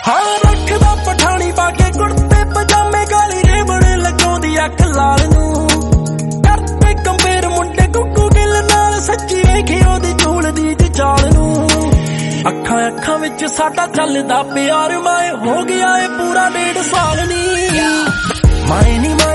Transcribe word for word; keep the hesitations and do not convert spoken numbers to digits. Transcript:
हाँ रखदा पठानी पाके कुर्ते पजामे काली रेबड़ लगाउंदी अख लाल नूं करते कंपेर मुंडे कुकू गिल नाल सच्ची वेखी ओदी झूलदी ज चाल नूं अखां अखां विच साडा चलदा प्यार माए हो गया ए पूरा डेढ़ साल नी माए नी